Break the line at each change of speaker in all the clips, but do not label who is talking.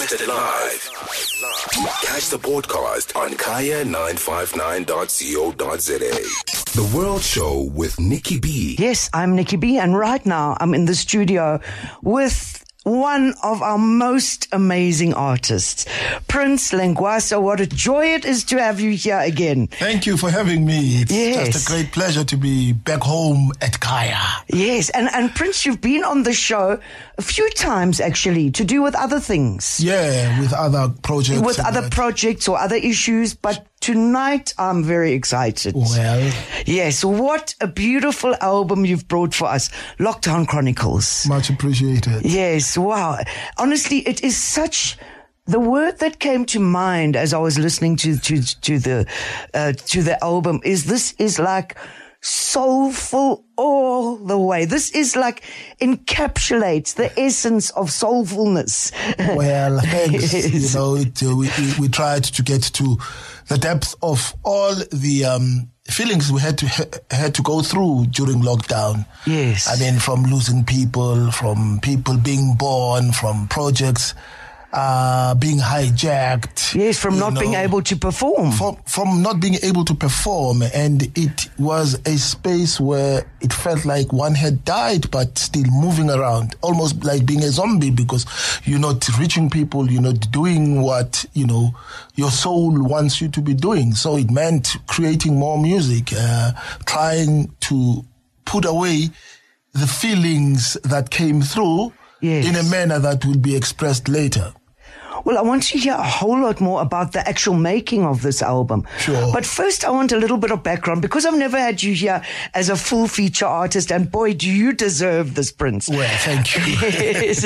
Broadcasted live. Catch the podcast on kaya959.co.za. The World Show with Nikki B.
Yes, I'm Nikki B, and right now I'm in the studio with one of our most amazing artists, Prince Lengwaso. What a joy it is to have you here again.
Thank you for having me. It's just a great pleasure to be back home at Kaya.
Yes, and Prince, you've been on the show a few times actually, to do with other things.
Yeah, with other projects.
With other projects or other issues, but tonight I'm very excited.
Well.
Yes, what a beautiful album you've brought for us, Lockdown Chronicles.
Much appreciated.
Yes, wow. Honestly, it is such... The word that came to mind as I was listening to the album is this is like soulful all the way. This is like encapsulates the essence of soulfulness.
Well, thanks.
Yes.
You know, we tried to get to the depth of all the feelings we had to go through during lockdown.
Yes.
I mean, from losing people, from people being born, from projects being hijacked.
Yes, from not being able to perform.
From not being able to perform. And it was a space where it felt like one had died, but still moving around, almost like being a zombie, because you're not reaching people, you're not doing what, your soul wants you to be doing. So it meant creating more music, trying to put away the feelings that came through in a manner that will be expressed later.
Well, I want to hear a whole lot more about the actual making of this album.
Sure.
But first, I want a little bit of background, because I've never had you here as a full feature artist, and boy, do you deserve this, Prince.
Well, thank you.
Yes.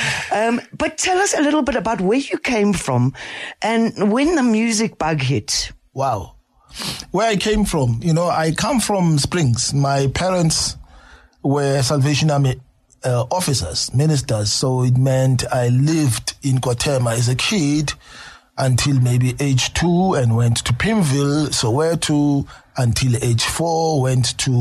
But tell us a little bit about where you came from and when the music bug hit.
Wow. Where I came from, I come from Springs. My parents were Salvation Army officers, ministers, so it meant I lived in KwaThema as a kid until maybe age 2 and went to Pimville, Soweto, until age 4, went to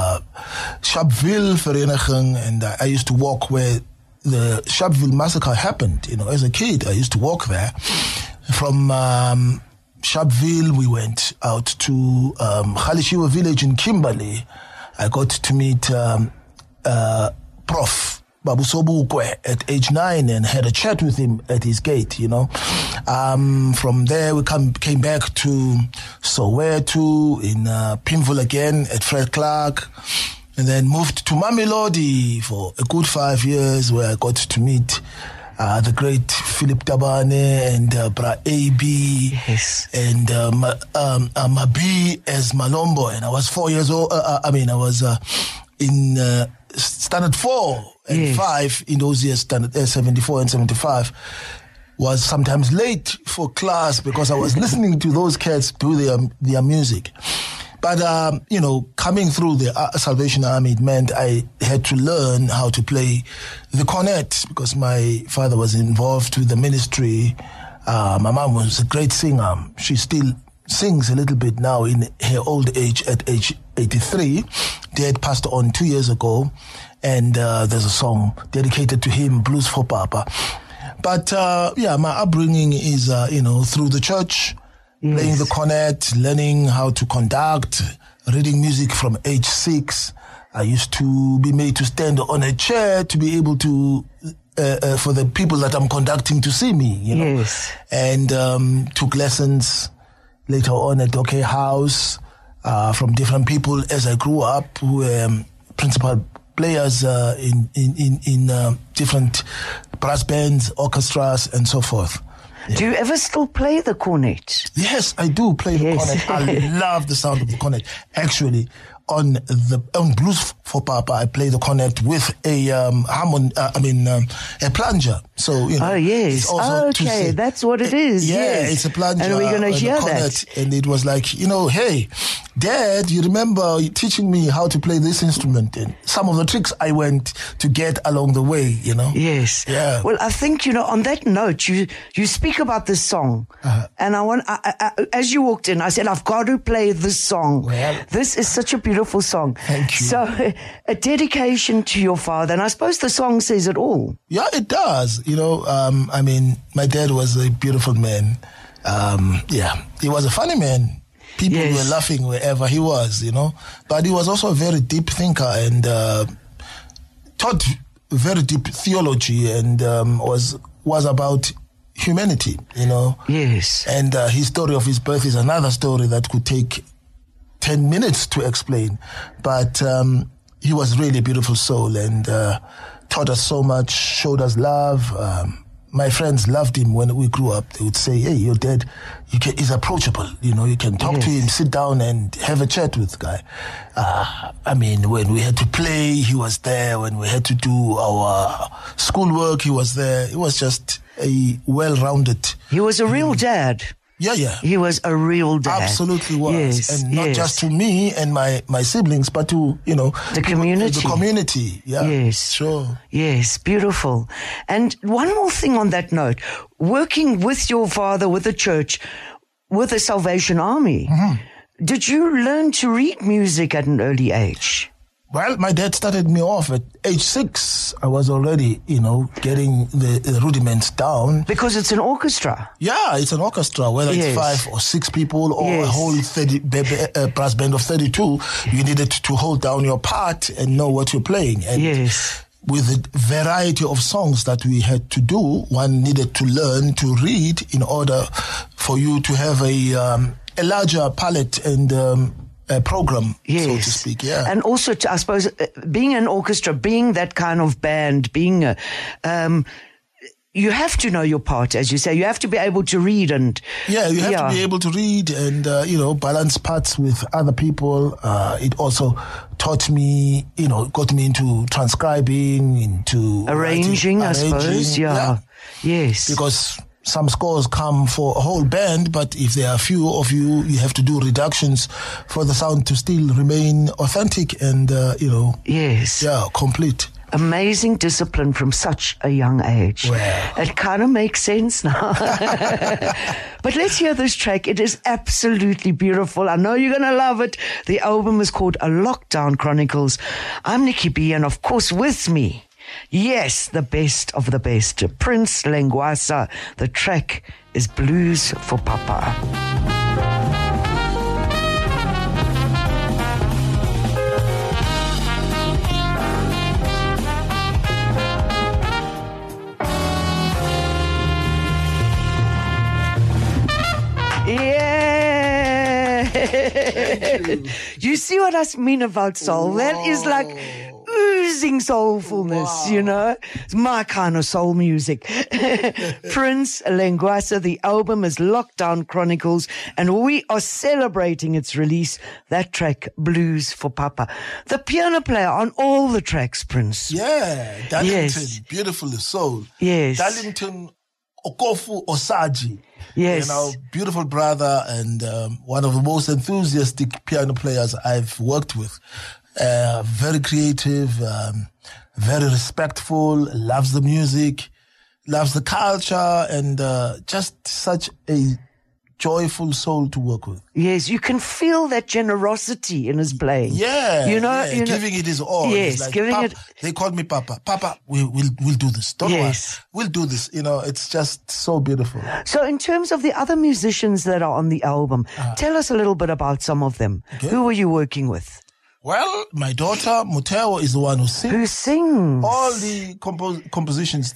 Sharpeville, Vereniging, and I used to walk where the Sharpeville massacre happened. As a kid, I used to walk there. From Sharpeville, we went out to Khalishiwa village in Kimberley. I got to meet Prof. Babu Sobukwe at age 9 and had a chat with him at his gate, From there, we came back to Soweto in Pimville again at Fred Clark, and then moved to Mamelodi for a good 5 years, where I got to meet the great Philip Tabane and Bra A.B.
Yes.
and Mabi as Malombo. And I was 4 years old. I was in Standard 4 and 5 in those years, Standard 74 and 75. Was sometimes late for class because I was listening to those cats do their music. But, coming through the Salvation Army, it meant I had to learn how to play the cornet, because my father was involved with the ministry. My mom was a great singer. She still sings a little bit now in her old age at age 83. Dad passed on 2 years ago, and there's a song dedicated to him, Blues for Papa. But, my upbringing is, through the church, playing the cornet, learning how to conduct, reading music from age 6. I used to be made to stand on a chair to be able to, for the people that I'm conducting to see me,
Yes.
And took lessons later on at OK House from different people as I grew up, who were principal players in different brass bands, orchestras, and so forth.
Yeah. Do you ever still play the cornet?
Yes, I do play the cornet. I love the sound of the cornet. Actually, on Blues for Papa, I play the cornet with a a plunger. So
Oh yes. Okay, that's what it is.
Yeah,
yes.
it's a plunger.
And we're going to hear that.
And it was like, hey, Dad, you remember teaching me how to play this instrument and some of the tricks I went to get along the way, you know?
Yes.
Yeah.
Well, I think, on that note, you speak about this song. And as you walked in, I said, I've got to play this song.
Well,
this is such a beautiful song.
Thank you.
So, a dedication to your father. And I suppose the song says it all.
Yeah, it does. My dad was a beautiful man. He was a funny man. People were laughing wherever he was, But he was also a very deep thinker and taught very deep theology and was about humanity,
Yes.
And his story of his birth is another story that could take 10 minutes to explain. But he was really a beautiful soul and taught us so much, showed us love. My friends loved him when we grew up. They would say, hey, your dad, he's approachable. You can talk to him, sit down and have a chat with the guy. When we had to play, he was there. When we had to do our schoolwork, he was there. It was just a well-rounded...
He was a real dad.
Yeah.
He was a real dad.
Absolutely was.
Yes,
and not just to me and my siblings, but to,
the community.
The community, yeah.
Yes.
Sure.
Yes, beautiful. And one more thing on that note. Working with your father, with the church, with the Salvation Army, did you learn to read music at an early age?
Well, my dad started me off at age 6. I was already, getting the rudiments down.
Because it's an orchestra.
Yeah, it's an orchestra, whether it's 5 or 6 people or a whole brass band of 32. You needed to hold down your part and know what you're playing. And with the variety of songs that we had to do, one needed to learn to read in order for you to have a larger palette and a program, so to speak, yeah.
And also, I suppose, being an orchestra, being that kind of band, being you have to know your part, as you say. You have to be able to read and...
Yeah, you have to be able to read and, balance parts with other people. It also taught me, got me into transcribing, into...
Arranging, I suppose, yeah. Yes.
Because... some scores come for a whole band, but if there are a few of you, you have to do reductions for the sound to still remain authentic and, complete.
Amazing discipline from such a young age.
Well.
It kind of makes sense now. But let's hear this track. It is absolutely beautiful. I know you're going to love it. The album is called A Lockdown Chronicles. I'm Nikki B, and of course with me, yes, the best of the best, Prince Lengwasa. The track is Blues for Papa. Yeah. You see what I mean about soul? Whoa. That is like oozing soulfulness, It's my kind of soul music. Prince Lengwasa, the album is Lockdown Chronicles, and we are celebrating its release. That track, Blues for Papa. The piano player on all the tracks, Prince.
Yeah, Darlington, beautiful soul.
Yes.
Darlington Okofu Osaji.
Yes.
Beautiful brother and one of the most enthusiastic piano players I've worked with. Very creative, very respectful, loves the music, loves the culture, and just such a joyful soul to work with.
Yes, you can feel that generosity in his playing.
Yeah, giving it his all.
Yes,
like,
giving it.
They called me Papa. Papa, we'll do this. Don't worry, we'll do this. It's just so beautiful.
So, in terms of the other musicians that are on the album, tell us a little bit about some of them. Okay. Who were you working with?
Well, my daughter, Muteo, is the one who sings.
Who sings?
All the compositions,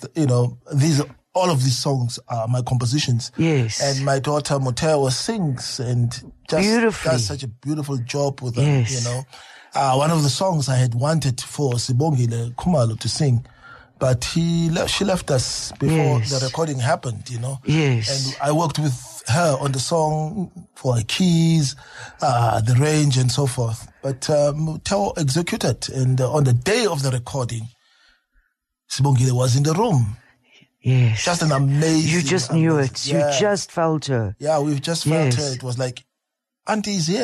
all of these songs are my compositions.
Yes.
And my daughter, Muteo, sings and just does such a beautiful job with them, One of the songs I had wanted for Sibongile Khumalo to sing, but she left us before the recording happened,
Yes.
And I worked with her on the song for her keys, the range and so forth. But Teo executed, and on the day of the recording, Sibongile was in the room.
Yes.
Just an amazing...
You just knew it. Yeah. You just felt her.
Yeah, we just felt her. It was like, Auntie's here.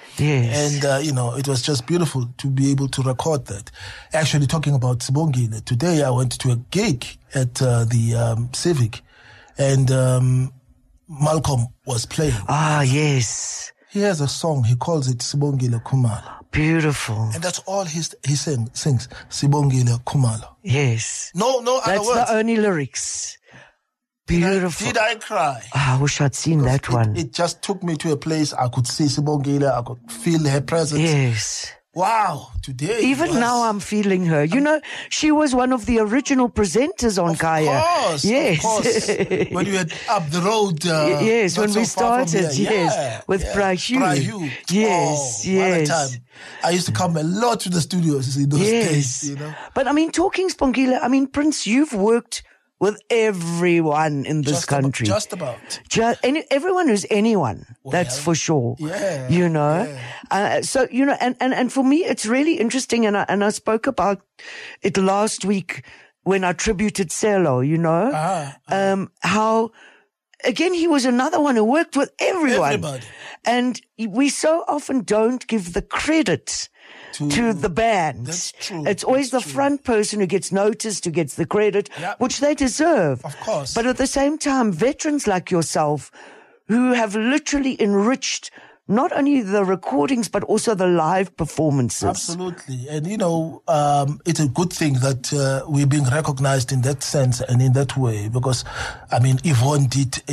Yes.
And, it was just beautiful to be able to record that. Actually, talking about Sibongile, today I went to a gig at the Civic, and Malcolm was playing.
Ah, yes.
He has a song, he calls it Sibongile Khumalo.
Beautiful.
And that's all he sings, Sibongile Khumalo.
Yes.
No other
That's
words.
the only lyrics. Beautiful.
Did I cry?
I wish I'd seen that one.
It just took me to a place I could see Sibongile, I could feel her presence.
Yes.
Wow, today.
Even now I'm feeling her. She was one of the original presenters on Kaya. Yes.
Of course. When you had up the road.
Yes,
not
when
so
we
far from
started.
here.
Yes. With Brahu.
Brahu.
Yes,
What
yes.
a time. I used to come a lot to the studios in those days,
But talking Sibongile, Prince, you've worked with everyone in this country.
Just about.
Everyone who's anyone, that's for sure.
Yeah.
So, and for me, it's really interesting. And I spoke about it last week when I tributed Selo, how, again, he was another one who worked with everyone.
Everybody.
And we so often don't give the credit to the band.
That's true.
It's always the front person who gets noticed, who gets the credit, which they deserve.
Of course.
But at the same time, veterans like yourself who have literally enriched not only the recordings, but also the live performances.
Absolutely. And, it's a good thing that we're being recognized in that sense and in that way, because, Yvonne did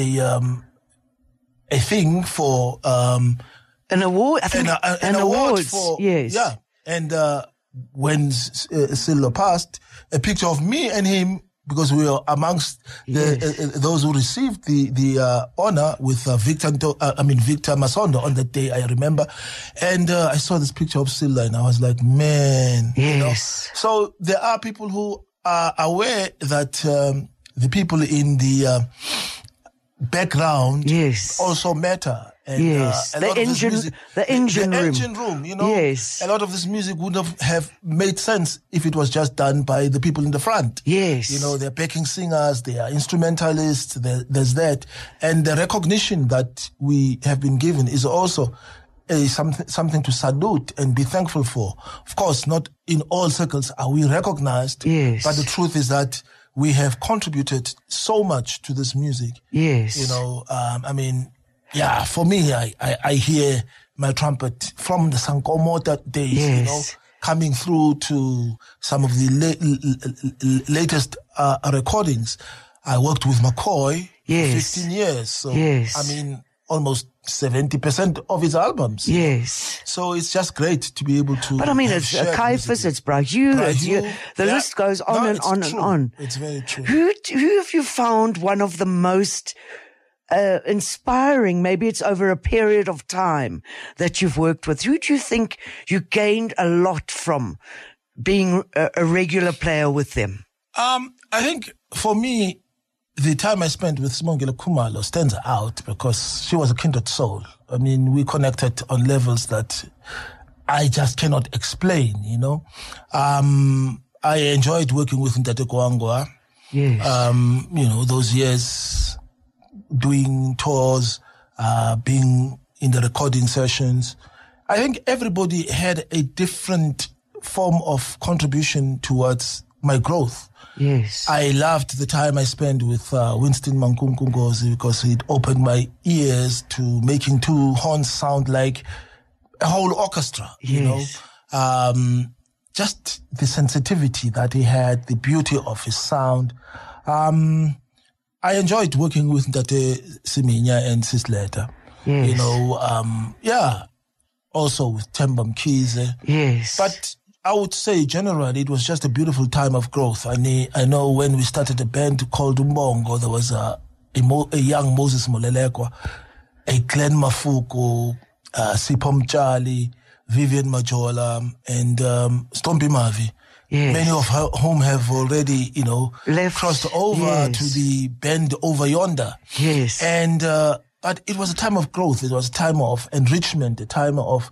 a thing for...
an award, I think.
An award
for, yes.
Yeah. And when Silo passed, a picture of me and him, because we were amongst those who received the honor with Victor Masondo on that day, I remember. And I saw this picture of Silo and I was like, man.
Yes.
So there are people who are aware that the people in the background also matter. And,
the engine room.
Yes. A lot of this music would have made sense if it was just done by the people in the front.
Yes.
They're backing singers, they are instrumentalists, there's that. And the recognition that we have been given is also something to salute and be thankful for. Of course, not in all circles are we recognized.
Yes.
But the truth is that we have contributed so much to this music.
Yes.
For me, I hear my trumpet from the Sankomota days, coming through to some of the latest recordings. I worked with McCoy for 15 years. So, almost 70% of his albums.
Yes.
So it's just great to be able to.
But it's Caiaphas, it's Brahu, the list goes on and on and on.
It's very true.
Who have you found one of the most inspiring, maybe it's over a period of time that you've worked with? Who do you think you gained a lot from being a regular player with them?
I think for me, the time I spent with Sibongile Khumalo stands out because she was a kindred soul. We connected on levels that I just cannot explain, I enjoyed working with Ntate Kwangwa.
Yes.
Those years doing tours, being in the recording sessions. I think everybody had a different form of contribution towards my growth.
Yes.
I loved the time I spent with Winston Mankunkungozi because it opened my ears to making two horns sound like a whole orchestra, just the sensitivity that he had, the beauty of his sound. I enjoyed working with Ntate Siminya and Sisleta.
Yes.
Also with Themba Mkhize.
Yes.
But I would say generally it was just a beautiful time of growth. I know when we started a band called Umbongo, there was a young Moses Molelekwa, a Glenn Mafuko, Sipho Mtshali, Vivian Majola, and Stompie Mavi.
Yes.
Many of whom have already, crossed over to the band over yonder.
Yes.
And, but it was a time of growth. It was a time of enrichment, a time of,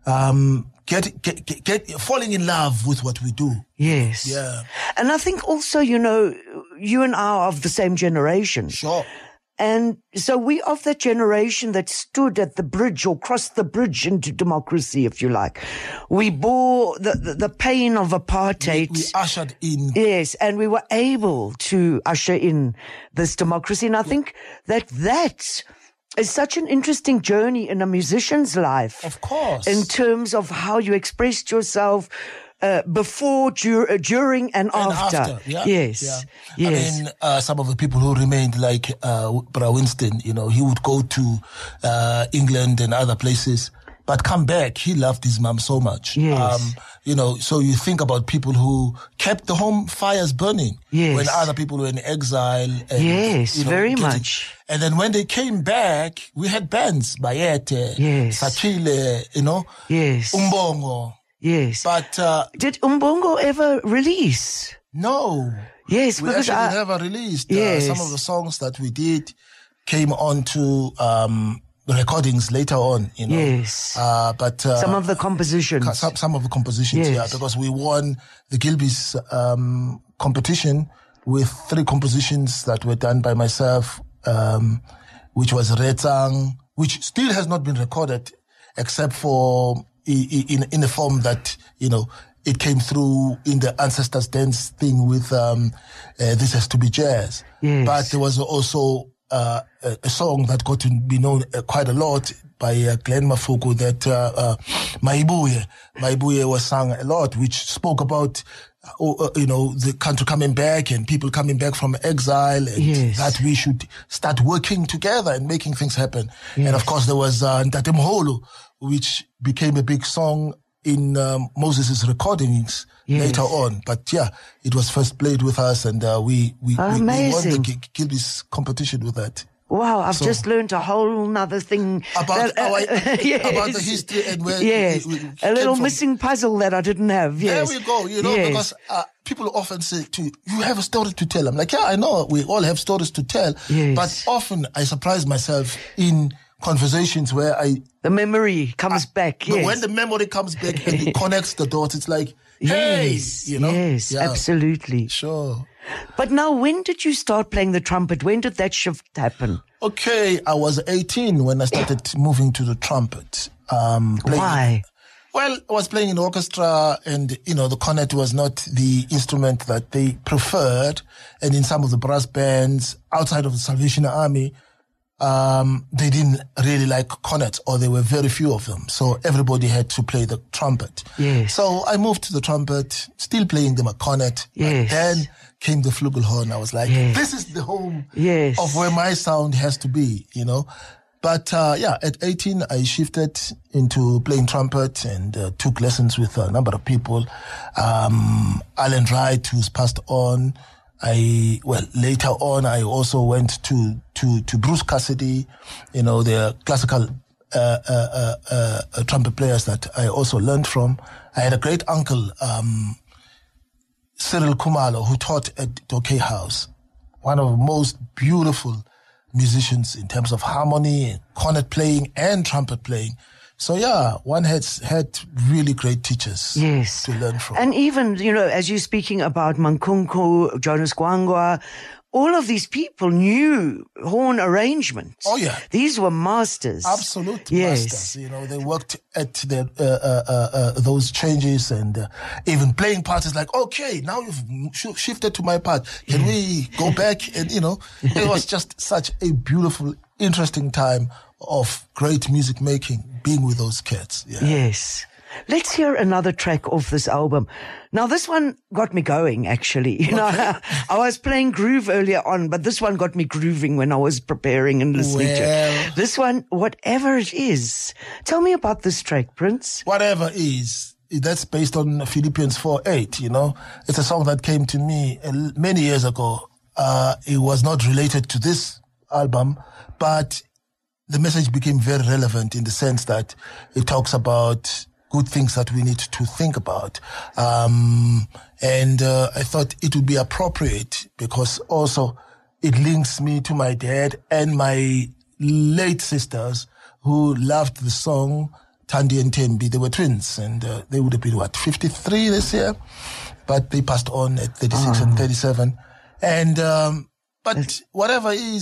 falling in love with what we do.
Yes.
Yeah.
And I think also, you and I are of the same generation.
Sure.
And so we of that generation that stood at the bridge or crossed the bridge into democracy, if you like. We bore the pain of apartheid.
We ushered in.
Yes, and we were able to usher in this democracy. And I think that is such an interesting journey in a musician's life.
Of course.
In terms of how you expressed yourself before, during, and after.
Yeah.
Yes.
Yeah.
Yes.
I mean, some of the people who remained, like Bra Winston, you know, he would go to England and other places, but come back. He loved his mom so much.
Yes.
You know, so you think about people who kept the home fires burning when other people were in exile. And,
yes,
you know,
very much.
And then when they came back, we had bands, Bayete,
yes.
Sachile, you know,
yes.
Umbongo.
Yes.
But
did Umbongo ever release?
No.
Yes,
we
because
actually never released.
Yes.
Some of the songs that we did came onto recordings later on, you know.
Yes.
But
some of the compositions.
Some of the compositions,
yes.
yeah, because we won the Gilbey's competition with 3 compositions that were done by myself, which was Retsang, which still has not been recorded, except for in a form that, you know, it came through in the Ancestors Dance thing with This Has to Be Jazz.
Yes.
But there was also a song that got to be known quite a lot by Glenn Mafuku, that Maibuye was sung a lot, which spoke about you know, the country coming back and people coming back from exile, and
yes.
that we should start working together and making things happen.
Yes.
And of course there was Ntate Mholo, which became a big song in Moses' recordings
yes.
later on. But yeah, it was first played with us, and we won the Gilbey's competition with that.
Wow, I've just learned a whole nother thing
about
yes.
about the history and where
yes.
we
a little
from.
Missing puzzle that I didn't have. Yes.
There we go. You know,
yes.
because people often say to you have a story to tell. I'm like, yeah, I know we all have stories to tell,
yes.
but often I surprise myself in conversations where
the memory comes back. Yes.
When the memory comes back and it connects the dots, it's like, hey,
yes,
you know,
yes,
yeah.
absolutely,
sure.
But now, when did you start playing the trumpet? When did that shift happen?
Okay, I was 18 when I started moving to the trumpet.
Why?
Well, I was playing in orchestra, and, you know, the cornet was not the instrument that they preferred. And in some of the brass bands outside of the Salvation Army, they didn't really like cornets, or there were very few of them. So everybody had to play the trumpet.
Yes.
So I moved to the trumpet, still playing them a cornet.
Yes.
Then came the flugelhorn. I was like,
yes.
this is the home
yes.
of where my sound has to be, you know. But yeah, at 18, I shifted into playing trumpet and took lessons with a number of people. Alan Wright, who's passed on. Later on, I also went to Bruce Cassidy, you know, the classical trumpet players that I also learned from. I had a great uncle, Cyril Kumalo, who taught at Dokey House, one of the most beautiful musicians in terms of harmony, cornet playing, and trumpet playing. So yeah, one has had really great teachers
yes.
to learn from.
And even, you know, as you're speaking about Mankunku, Jonas Gwangwa, all of these people knew horn arrangements.
Oh yeah.
These were masters.
Absolute
yes.
masters. You know, they worked at those changes, and even playing parts is like, okay, now you've shifted to my part. Can we go back? And, you know, it was just such a beautiful, interesting time of great music making, being with those kids. Yeah.
Yes. Let's hear another track off this album. Now, this one got me going, actually. You know, I was playing groove earlier on, but this one got me grooving when I was preparing and listening to it. This one, Whatever It Is. Tell me about this track, Prince.
Whatever Is. That's based on Philippians 4:8, you know. It's a song that came to me many years ago. It was not related to this album, but the message became very relevant in the sense that it talks about good things that we need to think about. And I thought it would be appropriate because also it links me to my dad and my late sisters who loved the song Thandi and Thembi. They were twins, and they would have been, 53 this year? But they passed on at 36 and 37. And but Whatever Is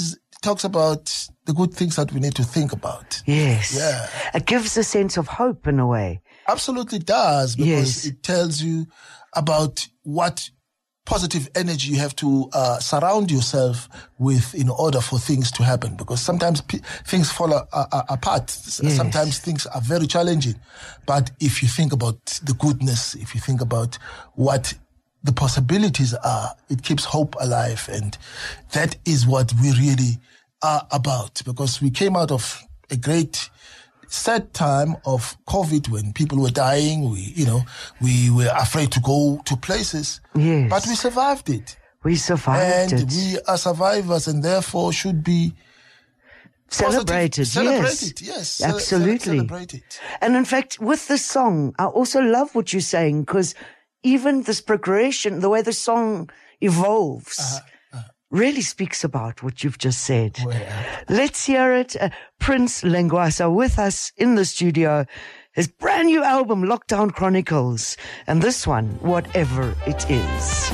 talks about the good things that we need to think about.
Yes.
Yeah.
It gives a sense of hope in a way.
Absolutely does, because it tells you about what positive energy you have to surround yourself with in order for things to happen. Because sometimes things fall apart. Sometimes things are very challenging. But if you think about the goodness, if you think about what the possibilities are, it keeps hope alive. And that is what we really are about. Because we came out of a great sad time of COVID when people were dying. We were afraid to go to places.
Yes.
But we survived it.
We survived
and
it.
We are survivors and therefore should be
celebrated.
Celebrated, yes.
Absolutely.
Celebrated.
And in fact, with the song, I also love what you're saying, because even this progression, the way the song evolves, really speaks about what you've just said.
Well,
Let's hear it. Prince Lengwasa with us in the studio. His brand new album, Lockdown Chronicles. And this one, Whatever It Is.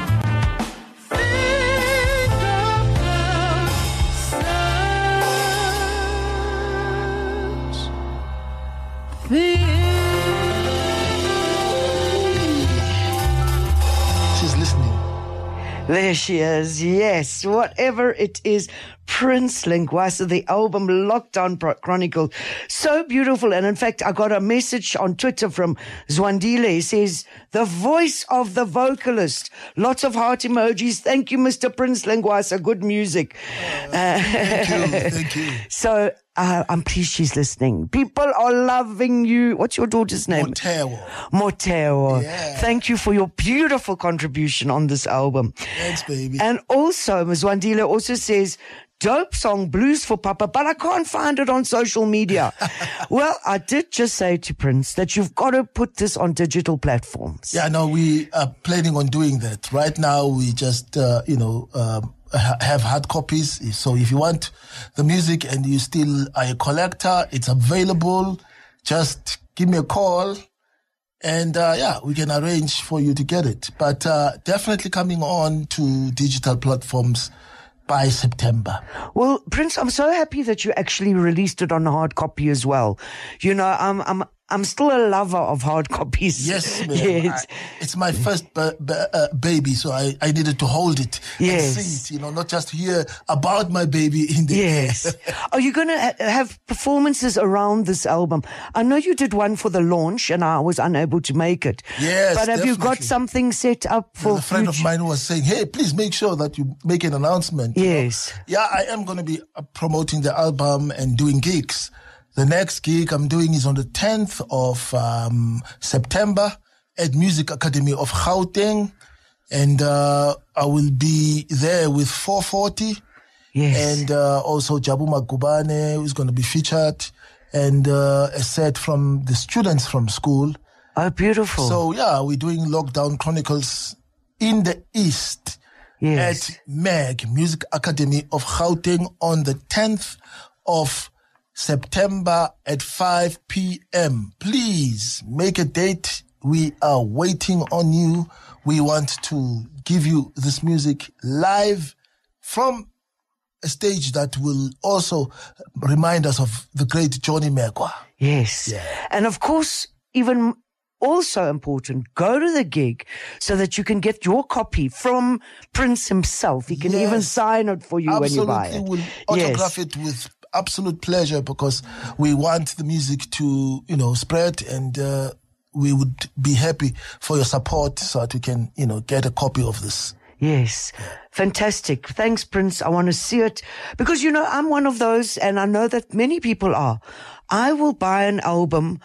She's listening.
There she is. Yes, Whatever It Is. Prince Lengwasa, the album Lockdown Chronicle. So beautiful. And in fact, I got a message on Twitter from Zwandile. He says, the voice of the vocalist. Lots of heart emojis. Thank you, Mr. Prince Lengwasa. Good music.
Thank you.
So I'm pleased she's listening. People are loving you. What's your daughter's name? Moteo.
Yeah.
Thank you for your beautiful contribution on this album.
Thanks, baby.
And also, Ms. Wandile also says, dope song, Blues for Papa, but I can't find it on social media. Well, I did just say to Prince that you've got to put this on digital platforms.
Yeah, no, we are planning on doing that. Right now, we just, have hard copies. So if you want the music and you still are a collector, it's available. Just give me a call and, we can arrange for you to get it. But, definitely coming on to digital platforms by September.
Well, Prince, I'm so happy that you actually released it on hard copy as well. You know, I'm still a lover of hard copies.
Yes, ma'am.
Yes.
It's my first baby, so I needed to hold it and see it, not just hear about my baby in the
Yes. Are you going to have performances around this album? I know you did one for the launch and I was unable to make it.
Yes,
but have you got
definitely.
something set up for
a friend of mine was saying, hey, please make sure that you make an announcement.
Yes.
Yeah, I am going to be promoting the album and doing gigs. The next gig I'm doing is on the 10th of September at Music Academy of Gauteng. And I will be there with 440.
Yes.
And also Jabu Magubane, who's going to be featured. And a set from the students from school.
Oh, beautiful.
So, yeah, we're doing Lockdown Chronicles in the East at MAG, Music Academy of Gauteng, on the 10th of September at 5 p.m. Please make a date. We are waiting on you. We want to give you this music live from a stage that will also remind us of the great Johnny Mergwa.
Yes.
Yeah.
And of course, even also important, go to the gig so that you can get your copy from Prince himself. He can even sign it for you when you buy it.
Absolutely, we'll autograph it with absolute pleasure, because we want the music to, spread, and we would be happy for your support so that we can, get a copy of this.
Yes. Fantastic. Thanks, Prince. I want to see it because, I'm one of those, and I know that many people are. I will buy an album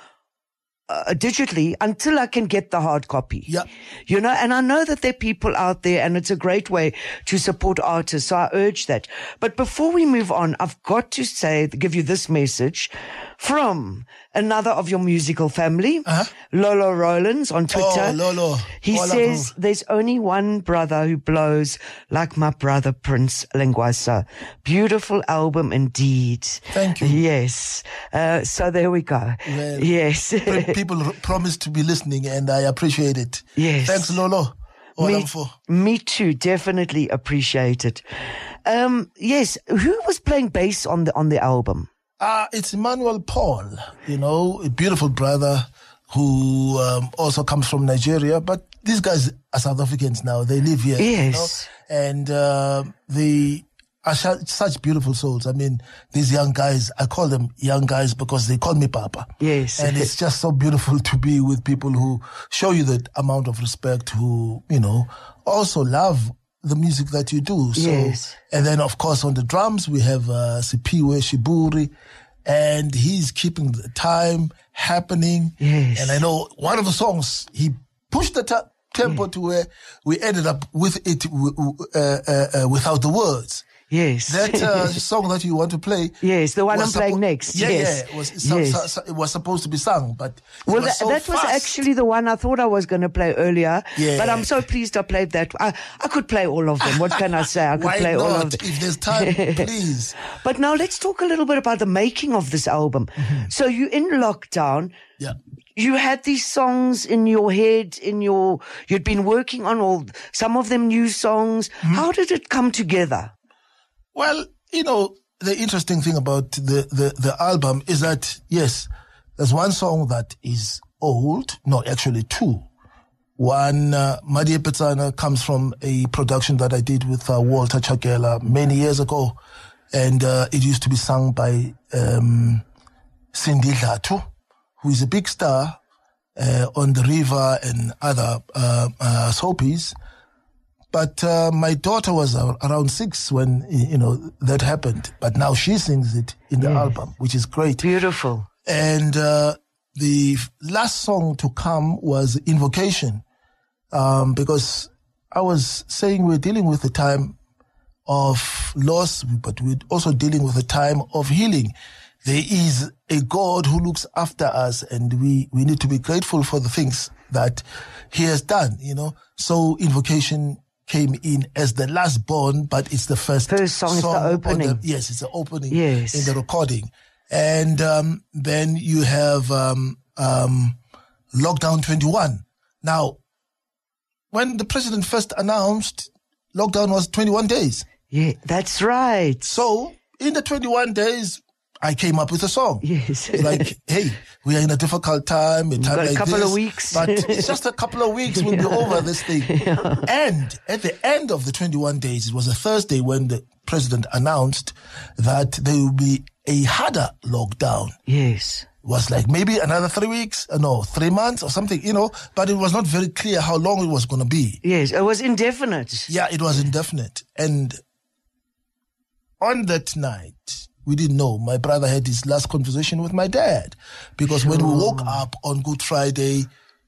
digitally until I can get the hard copy.
Yeah.
And I know that there are people out there, and it's a great way to support artists. So I urge that. But before we move on, I've got to give you this message from another of your musical family, Lolo Rollins on Twitter.
Oh, Lolo.
He says, there's only one brother who blows like my brother, Prince Lengwasa. Beautiful album indeed.
Thank you.
Yes. So there we go.
Well,
yes.
People promise to be listening, and I appreciate it.
Yes.
Thanks, Lolo.
Me too. Definitely appreciate it. Yes. Who was playing bass on the album?
It's Emmanuel Paul, a beautiful brother who also comes from Nigeria. But these guys are South Africans now. They live here.
Yes.
And they are such beautiful souls. I mean, these young guys, I call them young guys because they call me Papa.
Yes.
And it's just so beautiful to be with people who show you that amount of respect, who, also love the music that you do. So,
yes.
And then, of course, on the drums, we have Sipiwe Shiburi, and he's keeping the time happening.
Yes.
And I know one of the songs, he pushed the tempo to where we ended up with it without the words.
Yes.
That song that you want to play.
Yes, the one I'm playing next.
Yeah,
yes.
Yeah. It was supposed to be sung, but
that was actually the one I thought I was going to play earlier.
Yeah.
But I'm so pleased I played that. I could play all of them. What can I say? I could
Why
play
not?
all of them.
If there's time, please.
But now let's talk a little bit about the making of this album. Mm-hmm. So you're in lockdown.
Yeah.
You had these songs in your head, you'd been working on some of them new songs. Mm-hmm. How did it come together?
Well, the interesting thing about the album is that, yes, there's one song that is old. No, actually two. One, Madie Petsana, comes from a production that I did with Walter Chakela many years ago. And it used to be sung by Cindy Dlatu, who is a big star on The River and other soapies. But my daughter was around 6 when, that happened. But now she sings it in the album, which is great.
Beautiful.
And the last song to come was Invocation, because I was saying we're dealing with the time of loss, but we're also dealing with the time of healing. There is a God who looks after us, and we need to be grateful for the things that he has done, So Invocation came in as the last born, but it's the first
song. It's the opening.
Yes, it's the opening.
Yes.
In the recording. And then you have Lockdown 21. Now, when the president first announced, lockdown was 21 days.
Yeah, that's right.
So in the 21 days, I came up with a song.
Yes.
Like, hey, we are in a difficult time,
We've got a couple of weeks.
But it's just a couple of weeks, we'll be over this thing. Yeah. And at the end of the 21 days, it was a Thursday when the president announced that there will be a harder lockdown.
Yes.
It was like maybe another 3 weeks, 3 months or something, but it was not very clear how long it was going to be.
Yes, it was indefinite.
Yeah, it was indefinite. And on that night, we didn't know. My brother had his last conversation with my dad because when we woke up on Good Friday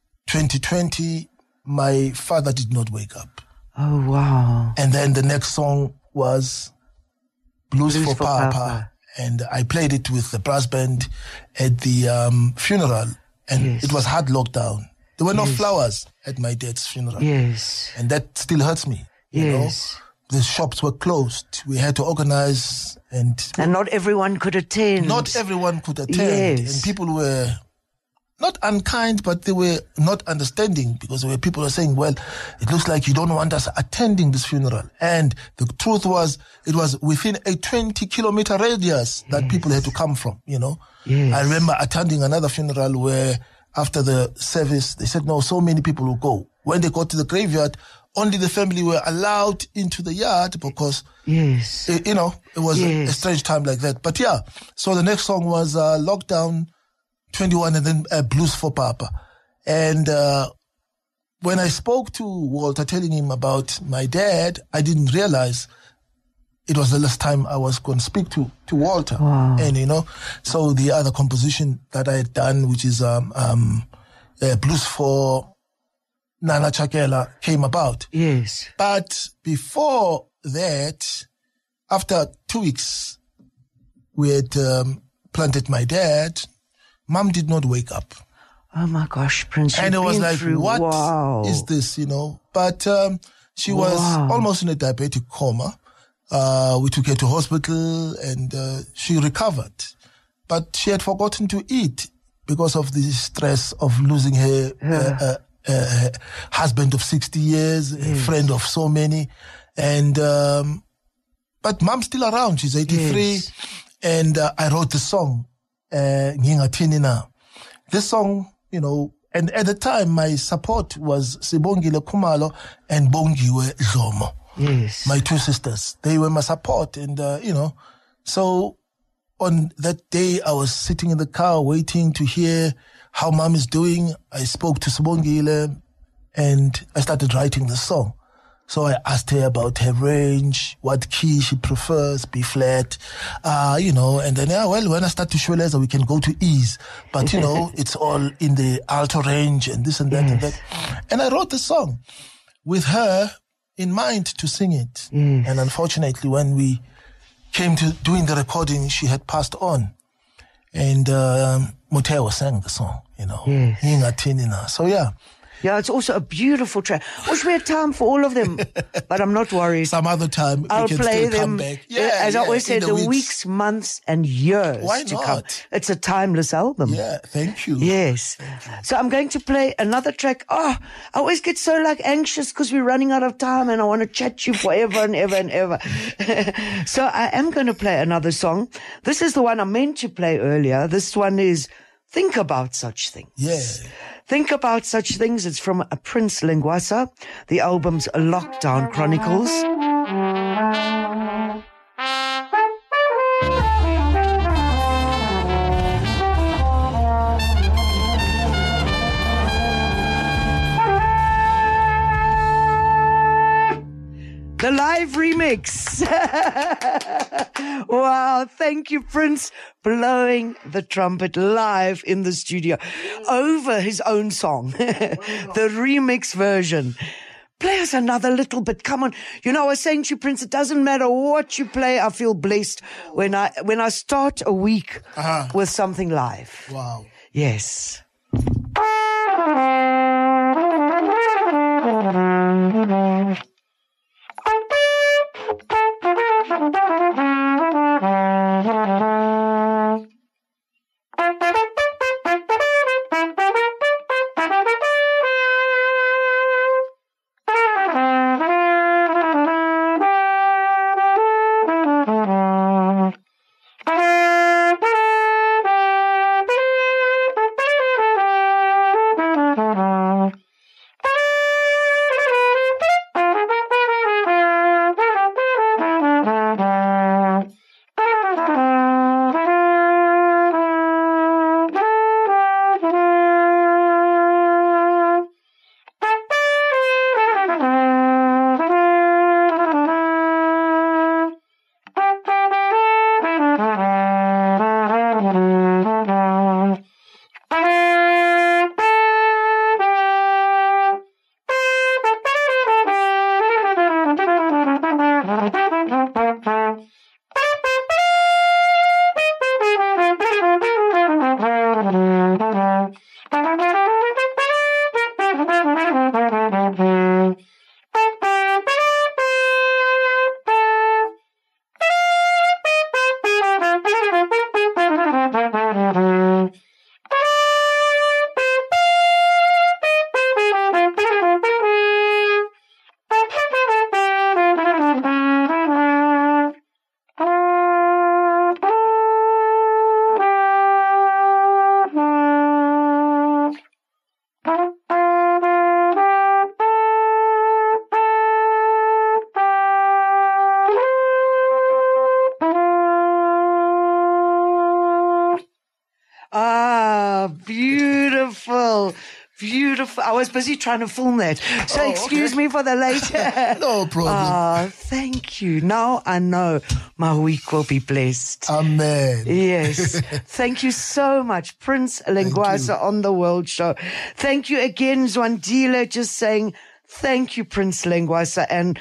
2020, my father did not wake up.
Oh, wow.
And then the next song was Blues for Papa. And I played it with the brass band at the funeral. And it was hard lockdown. There were no flowers at my dad's funeral.
Yes.
And that still hurts me.
Yes.
The shops were closed. We had to organize and
not everyone could attend.
Not everyone could attend.
Yes.
And people were not unkind, but they were not understanding because there were people who were saying, well, it looks like you don't want us attending this funeral. And the truth was, it was within a 20-kilometer radius that people had to come from, Yes. I remember attending another funeral where after the service, they said, no, so many people will go. When they got to the graveyard, only the family were allowed into the yard because, it was a strange time like that. But yeah, so the next song was Lockdown 21 and then Blues for Papa. And when I spoke to Walter telling him about my dad, I didn't realize it was the last time I was going to speak to Walter.
Wow.
And, so the other composition that I had done, which is Blues for Nana Chakela, came about.
Yes.
But before that, after 2 weeks, we had planted my dad. Mom did not wake up.
Oh my gosh, Prince.
And it was like, what is this, But she was almost in a diabetic coma. We took her to hospital and she recovered. But she had forgotten to eat because of the stress of losing her husband of 60 years, a friend of so many. And, but mom's still around. She's 83. Yes. And I wrote the song, Ngingathini Na. This song, you know, and at the time, my support was Sibongile Khumalo and Bongiwe Dlomo.
Yes.
My two sisters. They were my support. And, you know, so on that day, I was sitting in the car waiting to hear how mom is doing. I spoke to Sibongile and I started writing the song. So I asked her about her range, what key she prefers, B flat, you know, and then, when I start to Shweleza, we can go to E's. But, you know, it's all in the alto range and this and that and that. And I wrote the song with her in mind to sing it. And unfortunately, when we came to doing the recording, she had passed on. And Moteo sang the song, you know. Ngingathini Na. So, yeah.
Yeah, it's also a beautiful track. Wish we had time for all of them, but I'm not worried.
Some other time
I'll
we can
play
still come
them.
back. Yeah,
as I always say,
in
the weeks, months, and years
Why
to
not?
come. It's a timeless album.
Yeah, thank you.
Yes. So I'm going to play another track. Oh, I always get so anxious because we're running out of time and I want to chat to you forever and ever and ever. So I am going to play another song. This is the one I meant to play earlier. This one is Think About Such Things.
Yeah.
Think About Such Things. It's from Prince Lengwasa. The album's Lockdown Chronicles. The live remix. Wow, thank you, Prince, blowing the trumpet live in the studio over his own song, the remix version. Play us another little bit. Come on. You know, I was saying to you, Prince, it doesn't matter what you play. I feel blessed when I start a week with something live.
Wow.
Yes. Beautiful. Beautiful. I was busy trying to film that. So excuse me for the late.
No problem.
Thank you. Now I know my week will be blessed.
Amen.
Yes. Thank you so much, Prince Lengwasa on the World Show. Thank you again, Zwandile, just saying thank you, Prince Lengwasa. And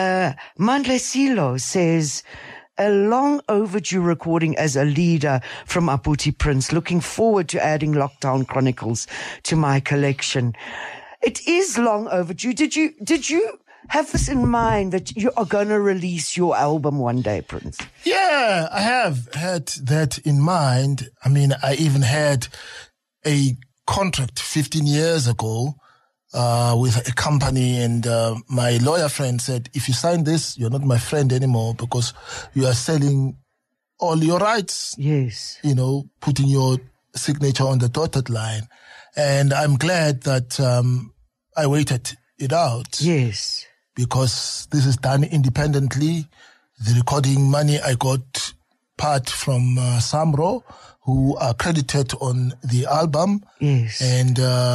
Mandle Silo says, a long overdue recording as a leader from Aputi Prince. Looking forward to adding Lockdown Chronicles to my collection. It is long overdue. Did you have this in mind that you are going to release your album one day, Prince?
Yeah, I have had that in mind. I mean, I even had a contract 15 years ago with a company, and my lawyer friend said, if you sign this, you're not my friend anymore because you are selling all your rights.
Yes.
You know, putting your signature on the dotted line. And I'm glad that I waited it out.
Yes.
Because this is done independently. The recording money I got part from Samro, who are credited on the album.
Yes.
And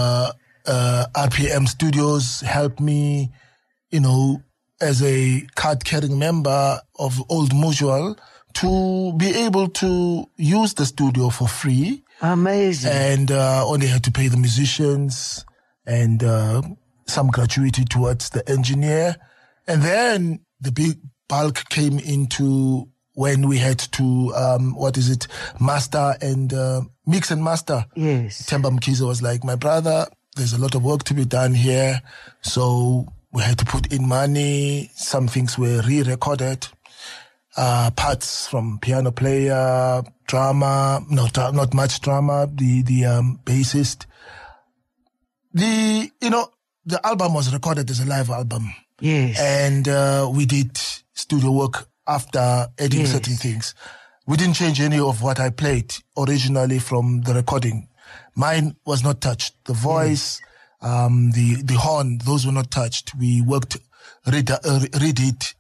RPM Studios helped me, you know, as a card-carrying member of Old Mutual to be able to use the studio for free.
Amazing.
And only had to pay the musicians and some gratuity towards the engineer. And then the big bulk came into when we had to, master and mix and master.
Yes.
Themba Mkhize was like, my brother, there's a lot of work to be done here. So we had to put in money. Some things were re-recorded. Parts from piano player, drama, not much drama, the bassist. The album was recorded as a live album.
Yes.
And we did studio work after adding certain things. We didn't change any of what I played originally from the recording. Mine was not touched. The voice, the horn, those were not touched. We redid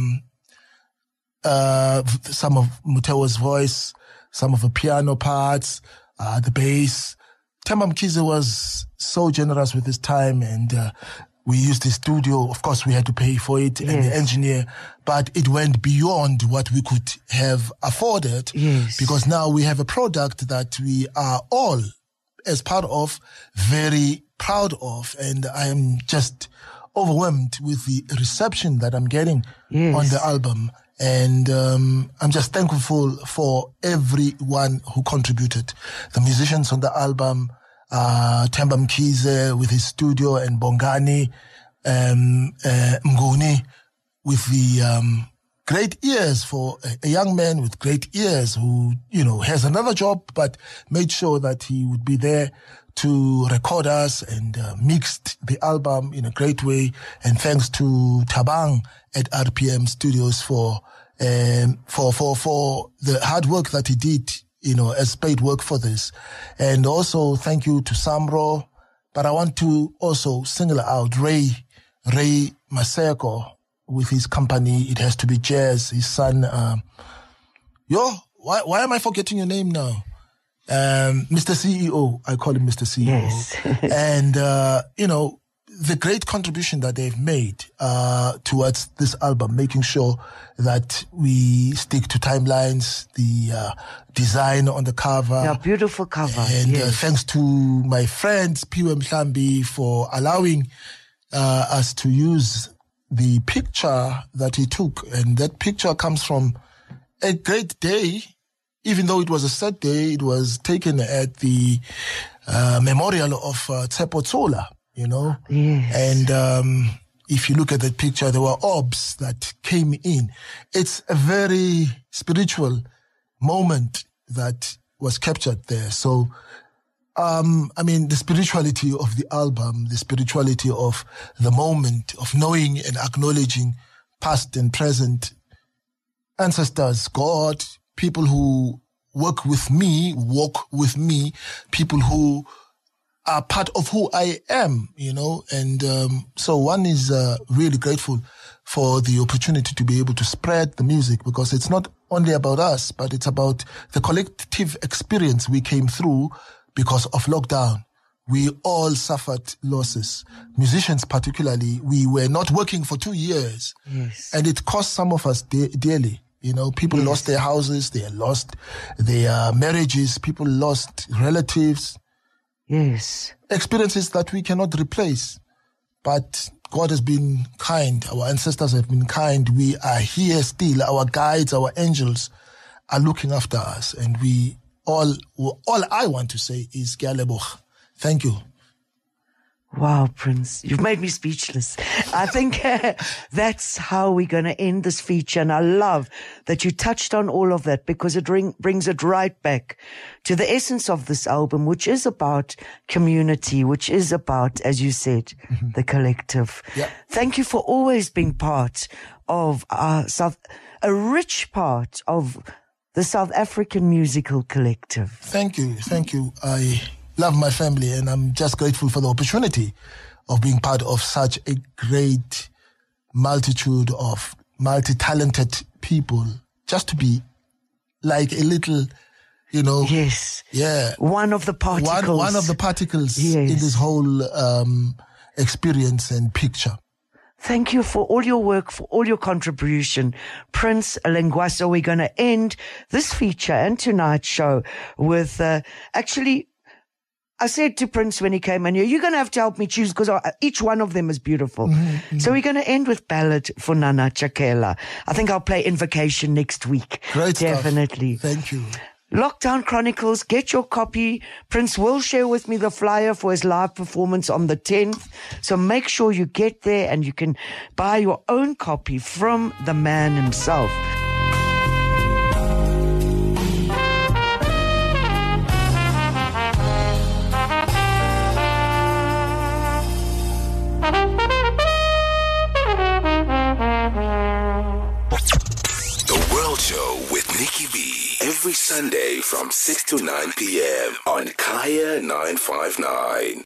some of Mutewa's voice, some of the piano parts, the bass. Themba Mkhize was so generous with his time, and we used his studio. Of course, we had to pay for it, and the engineer, but it went beyond what we could have afforded, because now we have a product that we are all, as part of, very proud of, and I am just overwhelmed with the reception that I'm getting on the album. And I'm just thankful for everyone who contributed. The musicians on the album, Themba Mkhize with his studio, and Bongani Mnguni with the great ears, for a young man with great ears who, has another job, but made sure that he would be there to record us and mixed the album in a great way. And thanks to Thabang at RPM Studios for the hard work that he did, as paid work for this. And also thank you to Samro. But I want to also single out Ray Maseko with his company. It Has to Be Jazz. His son, why am I forgetting your name now? Mr. CEO. I call him Mr. CEO.
Yes.
And, the great contribution that they've made towards this album, making sure that we stick to timelines, the design on the cover.
Yeah, beautiful cover.
And thanks to my friends, Piwe Mhlambi, for allowing us to use the picture that he took. And that picture comes from a great day. Even though it was a sad day, it was taken at the memorial of Tshepo Tsola.
Yes.
And if you look at that picture, there were orbs that came in. It's a very spiritual moment that was captured there. So, the spirituality of the album, the spirituality of the moment, of knowing and acknowledging past and present ancestors, God, people who walk with me, people who are part of who I am, and so one is really grateful for the opportunity to be able to spread the music, because it's not only about us, but it's about the collective experience we came through because of lockdown. We all suffered losses. Musicians particularly, we were not working for 2 years.
Yes.
And it cost some of us dearly. People lost their houses, they lost their marriages, people lost relatives.
Yes.
Experiences that we cannot replace. But God has been kind. Our ancestors have been kind. We are here still. Our guides, our angels are looking after us. And all I want to say is, Ke a leboga. Thank you.
Wow, Prince, you've made me speechless. I think that's how we're going to end this feature. And I love that you touched on all of that, because it brings it right back to the essence of this album, which is about community, which is about, as you said, the collective.
Yeah.
Thank you for always being part of a rich part of the South African musical collective.
Thank you. I love my family, and I'm just grateful for the opportunity of being part of such a great multitude of multi-talented people, just to be like a little,
Yes.
Yeah.
One of the particles.
One of the particles
Yes.
in this whole experience and picture.
Thank you for all your work, for all your contribution. Prince Lengwaso, we're going to end this feature and tonight's show with, I said to Prince when he came in here, you're going to have to help me choose, because each one of them is beautiful. So we're going to end with Ballad for Nana Chakela. I think I'll play Invocation next week.
Great stuff.
Definitely.
Thank you.
Lockdown Chronicles, get your copy. Prince will share with me the flyer for his live performance on the 10th. So make sure you get there and you can buy your own copy from the man himself.
The World Show with Nikki B. Every Sunday from 6 to 9 p.m. on Kaya 959.